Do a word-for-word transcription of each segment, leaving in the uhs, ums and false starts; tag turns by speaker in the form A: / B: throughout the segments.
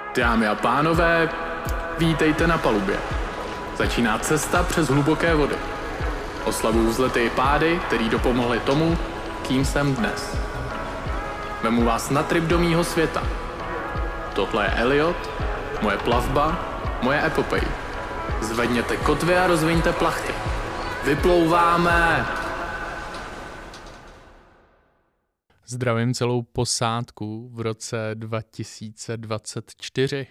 A: Dámy a pánové, vítejte na palubě. Začíná cesta přes hluboké vody. Oslavuju vzlety i pády, který dopomohly tomu, kým jsem dnes. Vemu vás na trip do mýho světa. Tohle je Elliot, moje plavba, moje epopej. Zvedněte kotvy a rozviňte plachty. Vyplouváme! Zdravím celou posádku v roce dva tisíce dvacet čtyři.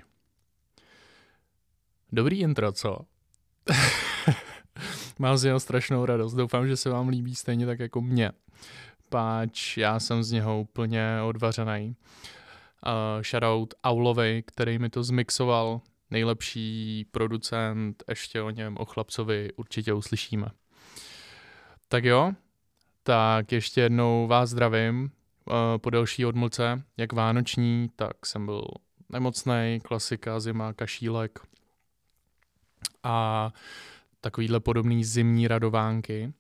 A: Dobrý intro, co? Mám z něho strašnou radost. Doufám, že se vám líbí stejně tak jako mě. Páč já jsem z něho úplně odvařený. Uh, shoutout Aulovi, který mi to zmixoval. Nejlepší producent, ještě o něm, o chlapcovi určitě uslyšíme. Tak jo, tak ještě jednou vás zdravím. Uh, po delší odmlce, jak vánoční, tak jsem byl nemocnej, klasika, zima, kašílek a takovýhle podobný zimní radovánky.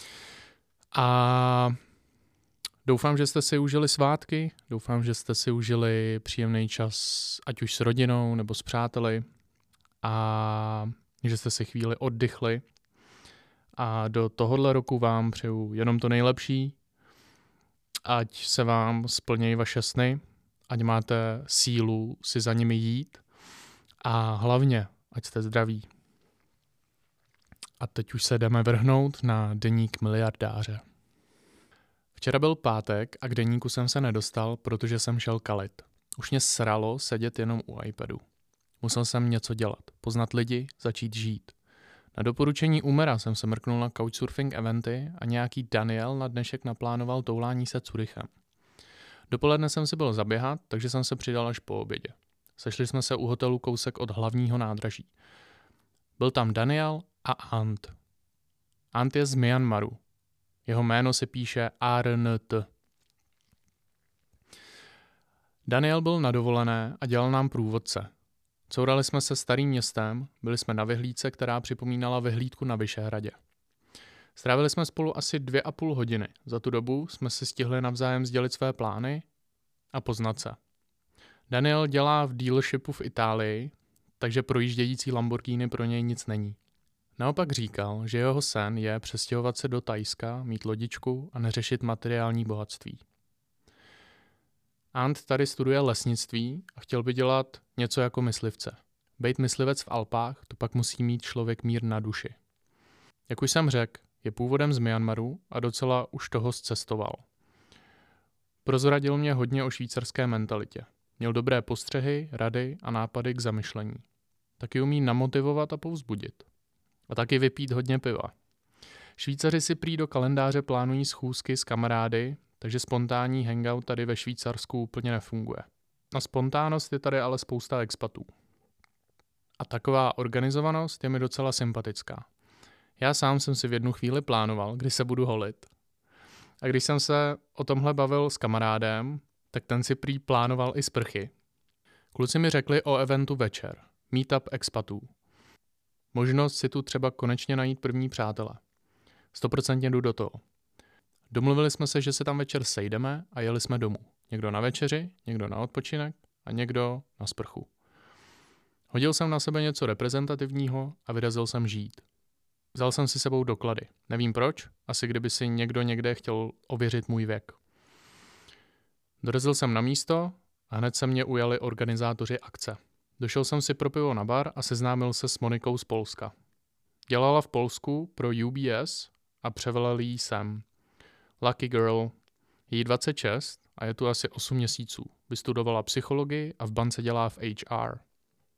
A: A doufám, že jste si užili svátky, doufám, že jste si užili příjemný čas, ať už s rodinou nebo s přáteli, a že jste si chvíli oddychli. A do tohohle roku vám přeju jenom to nejlepší, ať se vám splnějí vaše sny, ať máte sílu si za nimi jít a hlavně, ať jste zdraví. A teď už se jdeme vrhnout na deník miliardáře. Včera byl pátek a k deníku jsem se nedostal, protože jsem šel kalit. Už mě sralo sedět jenom u iPadu. Musel jsem něco dělat, poznat lidi, začít žít. Na doporučení Umera jsem se mrknul na couchsurfing eventy a nějaký Daniel na dnešek naplánoval toulání se Curychem. Dopoledne jsem si byl zaběhat, takže jsem se přidal až po obědě. Sešli jsme se u hotelu kousek od hlavního nádraží. Byl tam Daniel a Ant. Ant je z Myanmaru. Jeho jméno se píše A R N T. Daniel byl na dovolené a dělal nám průvodce. Courali jsme se starým městem, byli jsme na vyhlídce, která připomínala vyhlídku na Vyšehradě. Strávili jsme spolu asi dvě a půl hodiny. Za tu dobu jsme si stihli navzájem sdělit své plány a poznat se. Daniel dělá v dealershipu v Itálii, takže projíždějící Lamborghini pro něj nic není. Naopak říkal, že jeho sen je přestěhovat se do Thajska, mít lodičku a neřešit materiální bohatství. Ant tady studuje lesnictví a chtěl by dělat něco jako myslivce. Bejt myslivec v Alpách, to pak musí mít člověk mír na duši. Jak už jsem řekl, je původem z Myanmaru a docela už toho zcestoval. Prozradil mě hodně o švýcarské mentalitě. Měl dobré postřehy, rady a nápady k zamyšlení. Taky umí namotivovat a povzbudit. A taky vypít hodně piva. Švýcaři si prý do kalendáře plánují schůzky s kamarády, takže spontánní hangout tady ve Švýcarsku úplně nefunguje. Na spontánnost je tady ale spousta expatů. A taková organizovanost je mi docela sympatická. Já sám jsem si v jednu chvíli plánoval, kdy se budu holit. A když jsem se o tomhle bavil s kamarádem, tak ten si prý plánoval i sprchy. Kluci mi řekli o eventu večer. Meetup expatů. Možnost si tu třeba konečně najít první přátele. Stoprocentně jdu do toho. Domluvili jsme se, že se tam večer sejdeme a jeli jsme domů. Někdo na večeři, někdo na odpočinek a někdo na sprchu. Hodil jsem na sebe něco reprezentativního a vyrazil jsem žít. Vzal jsem si sebou doklady. Nevím proč, asi kdyby si někdo někde chtěl ověřit můj věk. Dorazil jsem na místo a hned se mě ujali organizátoři akce. Došel jsem si pro pivo na bar a seznámil se s Monikou z Polska. Dělala v Polsku pro U B S a převelel jí sem. Lucky girl. Je jí dvacet šest a je tu asi osm měsíců. Vystudovala psychologii a v bance dělá v H R.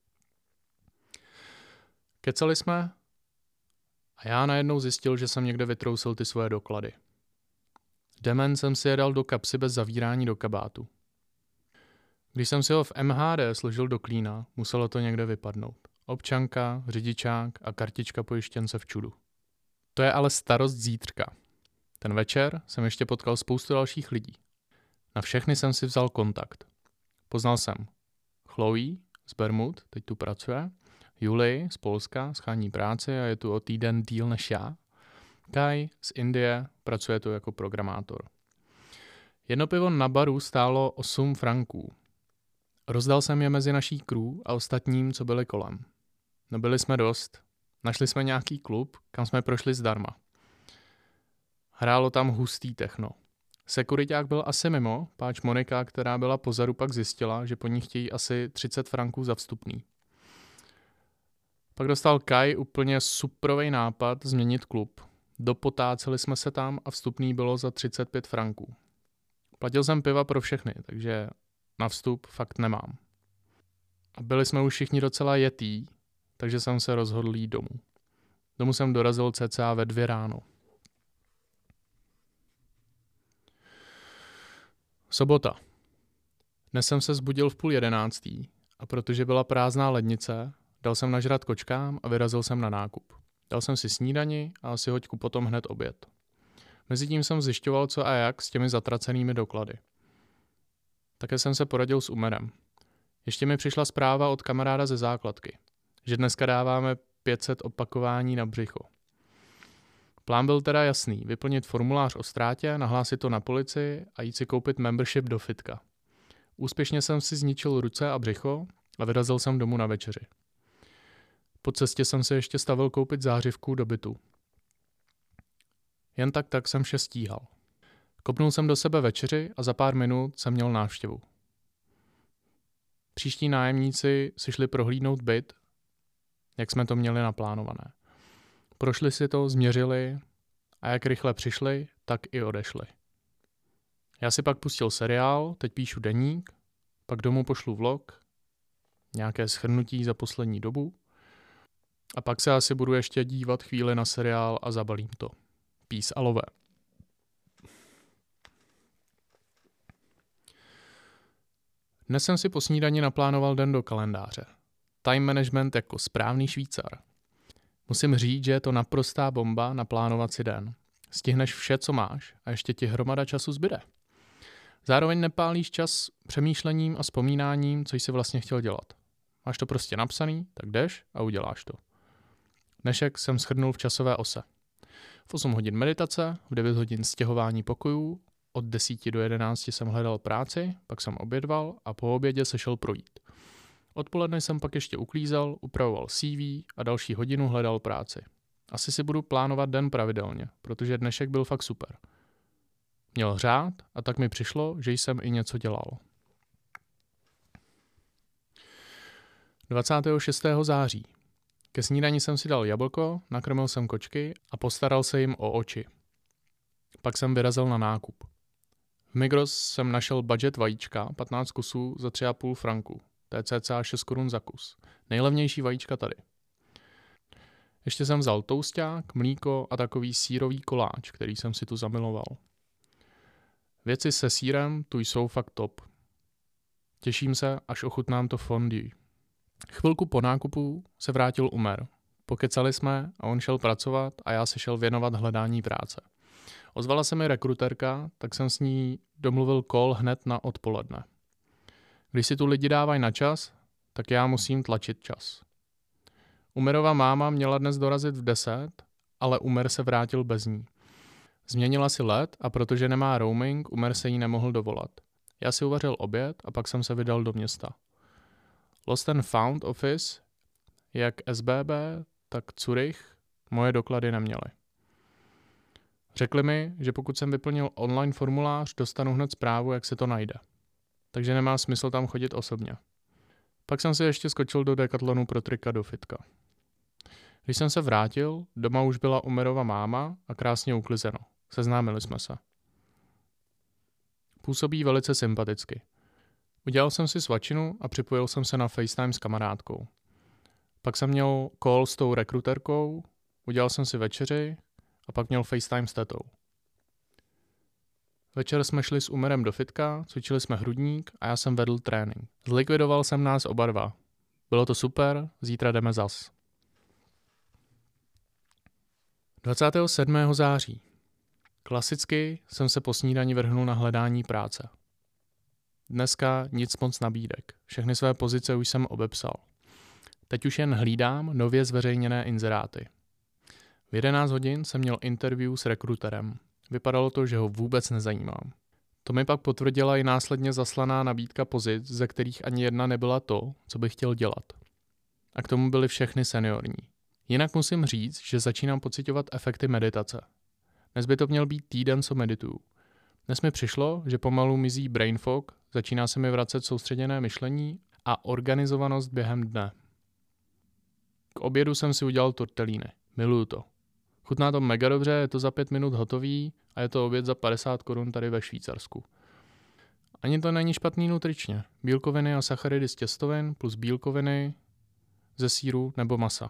A: Kecali jsme a já najednou zjistil, že jsem někde vytrousil ty svoje doklady. Demen jsem si je dal do kapsy bez zavírání do kabátu. Když jsem si ho v M H D složil do klína, muselo to někde vypadnout. Občanka, řidičák a kartička pojištěnce v čudu. To je ale starost zítřka. Ten večer jsem ještě potkal spoustu dalších lidí. Na všechny jsem si vzal kontakt. Poznal jsem Chloe z Bermud, teď tu pracuje, Julii z Polska, schání práci a je tu o týden díl než já, Kai z Indie, pracuje tu jako programátor. Jedno pivo na baru stálo osm franků. Rozdal jsem je mezi naší crew a ostatním, co byli kolem. No byli jsme dost. Našli jsme nějaký klub, kam jsme prošli zdarma. Hrálo tam hustý techno. Sekuriťák byl asi mimo, páč Monika, která byla pozadu, pak zjistila, že po ní chtějí asi třicet franků za vstupný. Pak dostal Kai úplně suprovej nápad změnit klub. Dopotáceli jsme se tam a vstupný bylo za třicet pět franků. Platil jsem piva pro všechny, takže na vstup fakt nemám. A byli jsme už všichni docela jetý, takže jsem se rozhodl jít domů. Domů jsem dorazil cca ve dvě ráno. Sobota. Dnes jsem se zbudil v půl jedenáctý a protože byla prázdná lednice, dal jsem nažrat kočkám a vyrazil jsem na nákup. Dal jsem si snídani a asi hoďku potom hned oběd. Mezitím jsem zjišťoval, co a jak s těmi zatracenými doklady. Také jsem se poradil s Umerem. Ještě mi přišla zpráva od kamaráda ze základky, že dneska dáváme pět set opakování na břicho. Plán byl teda jasný, vyplnit formulář o ztrátě, nahlásit to na policii a jít si koupit membership do fitka. Úspěšně jsem si zničil ruce a břicho a vyrazil jsem domů na večeři. Po cestě jsem se ještě stavil koupit zářivku do bytu. Jen tak tak jsem vše stíhal. Kopnul jsem do sebe večeři a za pár minut jsem měl návštěvu. Příští nájemníci si šli prohlídnout byt, jak jsme to měli naplánované. Prošli si to, změřili a jak rychle přišli, tak i odešli. Já si pak pustil seriál, teď píšu deník, pak domů pošlu vlog, nějaké shrnutí za poslední dobu a pak se asi budu ještě dívat chvíli na seriál a zabalím to. Peace a love. Dnes jsem si po snídani naplánoval den do kalendáře. Time management jako správný Švýcar. Musím říct, že je to naprostá bomba naplánovat si den. Stihneš vše, co máš a ještě ti hromada času zbyde. Zároveň nepálíš čas přemýšlením a vzpomínáním, co jsi vlastně chtěl dělat. Máš to prostě napsaný, tak jdeš a uděláš to. Dnešek jsem shrnul v časové ose. V osm hodin meditace, v devět hodin stěhování pokojů, od deseti do jedenácti jsem hledal práci, pak jsem obědval a po obědě se šel projít. Odpoledne jsem pak ještě uklízel, upravoval C V a další hodinu hledal práci. Asi si budu plánovat den pravidelně, protože dnešek byl fakt super. Měl řád a tak mi přišlo, že jsem i něco dělal. dvacátého šestého září. Ke snídani jsem si dal jablko, nakrmil jsem kočky a postaral se jim o oči. Pak jsem vyrazil na nákup. V Migros jsem našel budget vajíčka, patnáct kusů za tři a půl franku. To je cca šest korun za kus. Nejlevnější vajíčka tady. Ještě jsem vzal tousťák, mlíko a takový sýrový koláč, který jsem si tu zamiloval. Věci se sýrem tu jsou fakt top. Těším se, až ochutnám to fondue. Chvilku po nákupu se vrátil Umer. Pokecali jsme a on šel pracovat a já se šel věnovat hledání práce. Ozvala se mi rekruterka, tak jsem s ní domluvil call hned na odpoledne. Když si tu lidi dávají na čas, tak já musím tlačit čas. Umerova máma měla dnes dorazit v deset, ale Umer se vrátil bez ní. Změnila si let a protože nemá roaming, Umer se jí nemohl dovolat. Já si uvařil oběd a pak jsem se vydal do města. Lost and Found Office, jak S B B, tak Zurich, moje doklady neměly. Řekli mi, že pokud jsem vyplnil online formulář, dostanu hned zprávu, jak se to najde. Takže nemá smysl tam chodit osobně. Pak jsem si ještě skočil do Decathlonu pro trika do fitka. Když jsem se vrátil, doma už byla Umerova máma a krásně uklizeno. Seznámili jsme se. Působí velice sympaticky. Udělal jsem si svačinu a připojil jsem se na FaceTime s kamarádkou. Pak jsem měl call s tou rekruterkou, udělal jsem si večeři a pak měl FaceTime s tetou. Večer jsme šli s Umerem do fitka, cvičili jsme hrudník a já jsem vedl trénink. Zlikvidoval jsem nás oba dva. Bylo to super, zítra jdeme zas. dvacátého sedmého září. Klasicky jsem se po snídani vrhnul na hledání práce. Dneska nic moc nabídek. Všechny své pozice už jsem obepsal. Teď už jen hlídám nově zveřejněné inzeráty. V jedenáct hodin jsem měl interview s rekruterem. Vypadalo to, že ho vůbec nezajímám. To mi pak potvrdila i následně zaslaná nabídka pozic, ze kterých ani jedna nebyla to, co bych chtěl dělat. A k tomu byly všechny seniorní. Jinak musím říct, že začínám pociťovat efekty meditace. Dnes by to měl být týden, co medituju. Dnes mi přišlo, že pomalu mizí brain fog, začíná se mi vracet soustředěné myšlení a organizovanost během dne. K obědu jsem si udělal tortellíny. Miluju to. Chutná to mega dobře, je to za pět minut hotový a je to oběd za padesát korun tady ve Švýcarsku. Ani to není špatný nutričně. Bílkoviny a sacharidy z těstovin plus bílkoviny ze sýru nebo masa.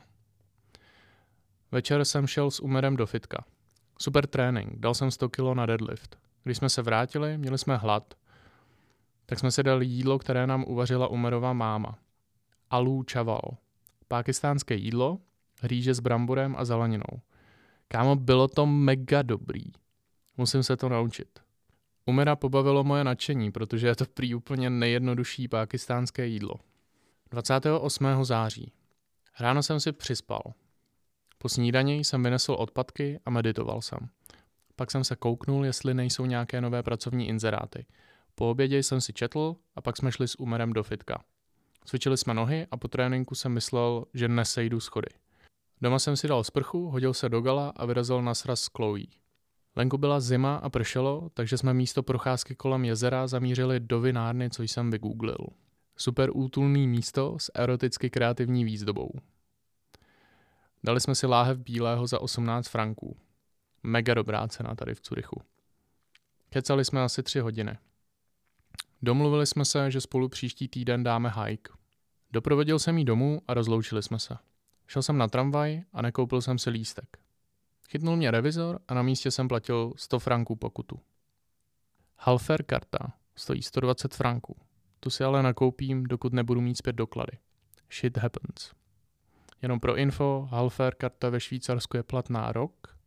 A: Večer jsem šel s Umerem do fitka. Super trénink, dal jsem sto kilo na deadlift. Když jsme se vrátili, měli jsme hlad, tak jsme si dali jídlo, které nám uvařila Umerova máma. Aloo chawal. Pákistánské jídlo, rýže s bramborem a zeleninou. Kámo, bylo to mega dobrý. Musím se to naučit. Umera pobavilo moje nadšení, protože je to prý úplně nejjednodušší pákistánské jídlo. dvacátého osmého září. Ráno jsem si přispal. Po snídani jsem vynesl odpadky a meditoval jsem. Pak jsem se kouknul, jestli nejsou nějaké nové pracovní inzeráty. Po obědě jsem si četl a pak jsme šli s Umerem do fitka. Cvičili jsme nohy a po tréninku jsem myslel, že nesejdu schody. Doma jsem si dal sprchu, hodil se do gala a vyrazil na sraz s Chloe. Venku byla zima a pršelo, takže jsme místo procházky kolem jezera zamířili do vinárny, co jsem vygooglil. Super útulný místo s eroticky kreativní výzdobou. Dali jsme si láhev bílého za osmnáct franků. Mega dobrá cena tady v Curychu. Kecali jsme asi tři hodiny. Domluvili jsme se, že spolu příští týden dáme hike. Doprovodil jsem jí domů a rozloučili jsme se. Šel jsem na tramvaj a nekoupil jsem si lístek. Chytnul mě revizor a na místě jsem platil sto franků pokutu. Halfer karta stojí sto dvacet franků. Tu si ale nakoupím, dokud nebudu mít zpět doklady. Shit happens. Jenom pro info, Halfer karta ve Švýcarsku je platná rok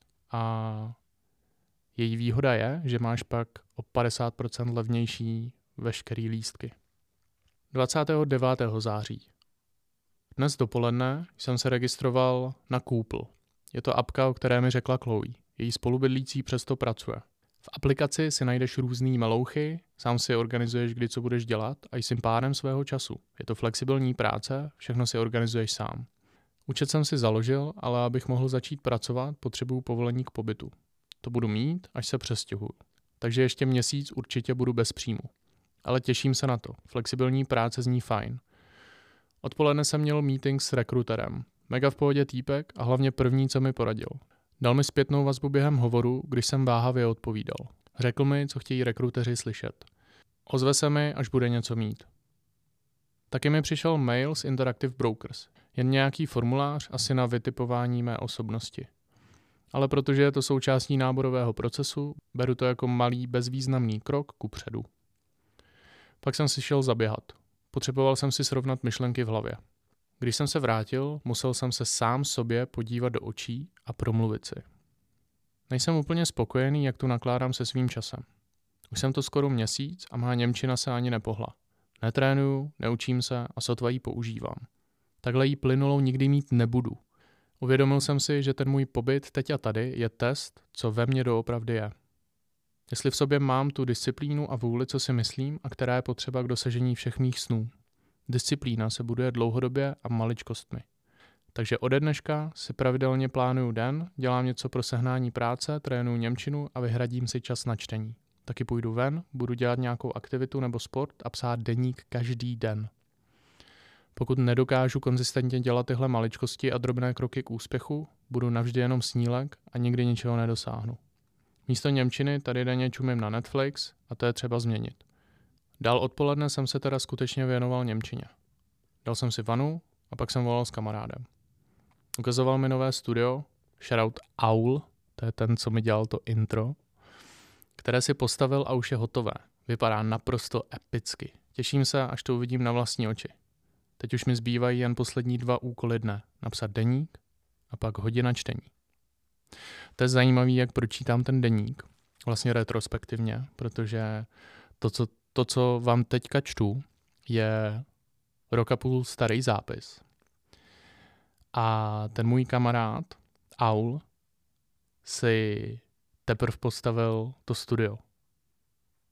A: a její výhoda je, že máš pak o padesát procent levnější veškerý lístky. dvacátého devátého září. Dnes dopoledne jsem se registroval na Koopl. Je to apka, o které mi řekla Chloe. Její spolubydlící přesto pracuje. V aplikaci si najdeš různý melouchy, sám si organizuješ, kdy co budeš dělat a jsi pádem svého času. Je to flexibilní práce, všechno si organizuješ sám. Účet jsem si založil, ale abych mohl začít pracovat, potřebuju povolení k pobytu. To budu mít, až se přestěhuju. Takže ještě měsíc určitě budu bez příjmu. Ale těším se na to. Flexibilní práce zní fajn. Odpoledne jsem měl meeting s rekruterem. Mega v pohodě týpek a hlavně první, co mi poradil. Dal mi zpětnou vazbu během hovoru, když jsem váhavě odpovídal. Řekl mi, co chtějí rekruteři slyšet. Ozve se mi, až bude něco mít. Taky mi přišel mail z Interactive Brokers. Jen nějaký formulář asi na vytipování mé osobnosti. Ale protože je to součástí náborového procesu, beru to jako malý bezvýznamný krok kupředu. Pak jsem si šel zaběhat. Potřeboval jsem si srovnat myšlenky v hlavě. Když jsem se vrátil, musel jsem se sám sobě podívat do očí a promluvit si. Nejsem úplně spokojený, jak tu nakládám se svým časem. Už jsem to skoro měsíc a má němčina se ani nepohla. Netrénuju, neučím se a sotva ji používám. Takhle jí plynulou nikdy mít nebudu. Uvědomil jsem si, že ten můj pobyt teď a tady je test, co ve mně doopravdy je. Jestli v sobě mám tu disciplínu a vůli, co si myslím a která je potřeba k dosažení všech mých snů. Disciplína se buduje dlouhodobě a maličkostmi. Takže ode dneška si pravidelně plánuju den, dělám něco pro sehnání práce, trénuju němčinu a vyhradím si čas na čtení. Taky půjdu ven, budu dělat nějakou aktivitu nebo sport a psát deník každý den. Pokud nedokážu konzistentně dělat tyhle maličkosti a drobné kroky k úspěchu, budu navždy jenom snílek a nikdy ničeho nedosáhnu. Místo němčiny tady denně čumím na Netflix a to je třeba změnit. Dál odpoledne jsem se teda skutečně věnoval němčině. Dal jsem si vanu a pak jsem volal s kamarádem. Ukazoval mi nové studio, shoutout Aul, to je ten, co mi dělal to intro, které si postavil a už je hotové. Vypadá naprosto epicky. Těším se, až to uvidím na vlastní oči. Teď už mi zbývají jen poslední dva úkoly dne. Napsat deník a pak hodina čtení. To je zajímavý, jak pročítám ten deník, vlastně retrospektivně, protože to, co, to, co vám teďka čtu, je rok a půl starý zápis. A ten můj kamarád, Aul, si teprve postavil to studio.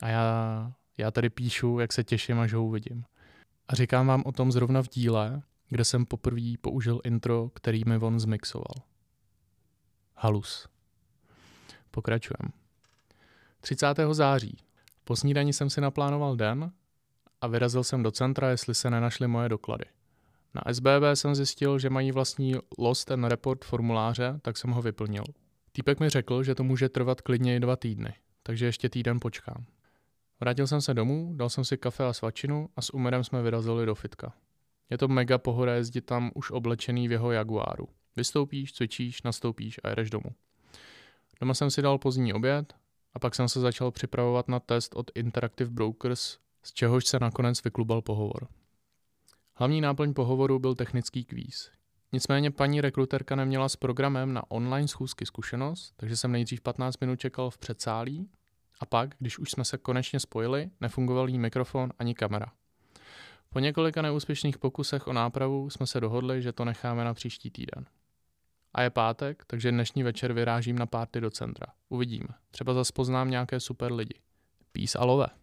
A: A já, já tady píšu, jak se těším, až ho uvidím. A říkám vám o tom zrovna v díle, kde jsem poprvé použil intro, který mi on zmixoval. Halus. Pokračujem. třicátého září. Po snídani jsem si naplánoval den a vyrazil jsem do centra, jestli se nenašly moje doklady. Na S B B jsem zjistil, že mají vlastní Lost and Report formuláře, tak jsem ho vyplnil. Týpek mi řekl, že to může trvat klidně i dva týdny, takže ještě týden počkám. Vrátil jsem se domů, dal jsem si kafe a svačinu a s Umerem jsme vyrazili do fitka. Je to mega pohoda jezdit tam už oblečený v jeho Jaguáru. Vystoupíš, cvičíš, nastoupíš a jedeš domů. Doma jsem si dal pozdní oběd a pak jsem se začal připravovat na test od Interactive Brokers, z čehož se nakonec vyklubal pohovor. Hlavní náplň pohovoru byl technický kvíz. Nicméně paní rekruterka neměla s programem na online schůzky zkušenost, takže jsem nejdřív patnáct minut čekal v předsálí a pak, když už jsme se konečně spojili, nefungoval jí mikrofon ani kamera. Po několika neúspěšných pokusech o nápravu jsme se dohodli, že to necháme na příští týden. A je pátek, takže dnešní večer vyrážím na party do centra. Uvidíme. Třeba zas poznám nějaké super lidi. Peace a love.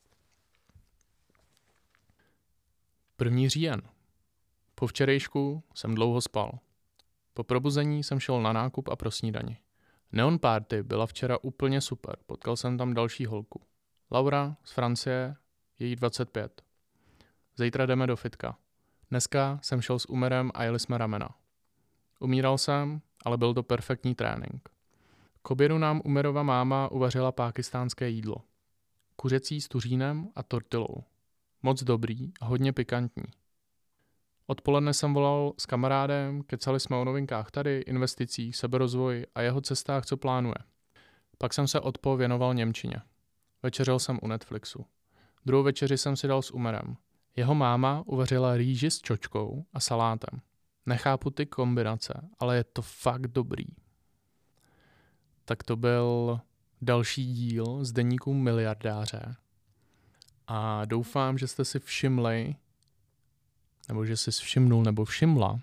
A: první říjen. Po včerejšku jsem dlouho spal. Po probuzení jsem šel na nákup a pro snídani. Neon Party byla včera úplně super, potkal jsem tam další holku. Laura z Francie, je jí dvacet pět. Zítra jdeme do fitka. Dneska jsem šel s Umerem a jeli jsme ramena. Umíral jsem, ale byl to perfektní trénink. K obědu nám Umerova máma uvařila pákistánské jídlo. Kuřecí s tuřínem a tortilou. Moc dobrý a hodně pikantní. Odpoledne jsem volal s kamarádem, kecali jsme o novinkách tady, investicích, seberozvoji a jeho cestách, co plánuje. Pak jsem se odpo věnoval němčině. Večeřel jsem u Netflixu. Druhou večeři jsem si dal s Umerem. Jeho máma uvařila rýži s čočkou a salátem. Nechápu ty kombinace, ale je to fakt dobrý. Tak to byl další díl z deníku miliardáře. A doufám, že jste si všimli, nebo že jsi všimnul nebo všimla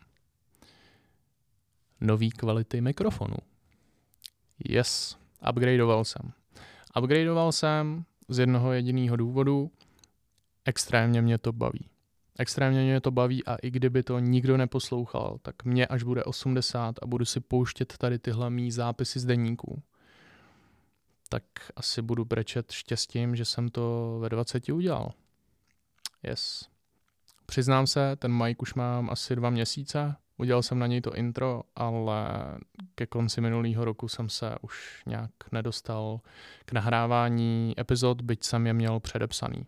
A: nový kvality mikrofonu. Yes, upgradeoval jsem. Upgradeoval jsem z jednoho jediného důvodu. Extrémně mě to baví. Extrémně mě to baví a i kdyby to nikdo neposlouchal, tak mě až bude osmdesát a budu si pouštět tady tyhle mý zápisy z deníků, tak asi budu brečet štěstím, že jsem to ve dvaceti udělal. Yes. Přiznám se, ten mic už mám asi dva měsíce, udělal jsem na něj to intro, ale ke konci minulého roku jsem se už nějak nedostal k nahrávání epizod, byť jsem je měl předepsaný.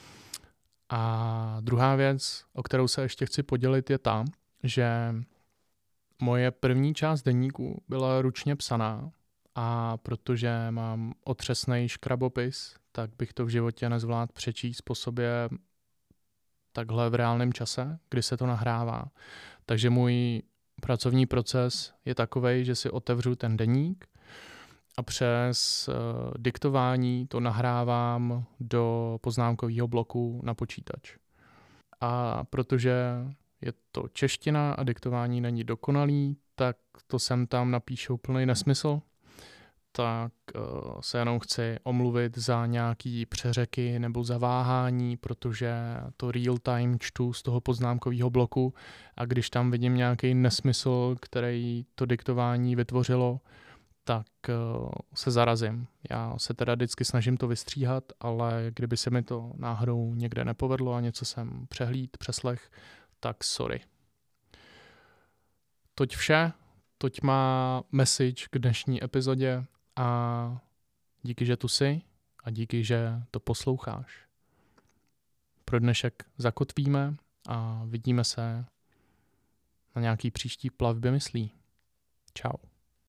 A: A druhá věc, o kterou se ještě chci podělit, je ta, že moje první část deníku byla ručně psaná a protože mám otřesnej škrabopis, tak bych to v životě nezvládl přečíst po sobě takhle v reálném čase, kdy se to nahrává. Takže můj pracovní proces je takovej, že si otevřu ten deník a přes uh, diktování to nahrávám do poznámkového bloku na počítač. A protože je to čeština a diktování není dokonalý, tak to sem tam napíšu plný nesmysl, tak uh, se jenom chci omluvit za nějaký přeřeky nebo zaváhání, protože to real time čtu z toho poznámkového bloku a když tam vidím nějaký nesmysl, který to diktování vytvořilo, tak uh, se zarazím. Já se teda vždycky snažím to vystříhat, ale kdyby se mi to náhodou někde nepovedlo a něco jsem přehlíd, přeslech, tak sorry. Toť vše, toť má message k dnešní epizodě a díky, že tu jsi a díky, že to posloucháš. Pro dnešek zakotvíme a vidíme se na nějaký příští plavbě myslí. Čau.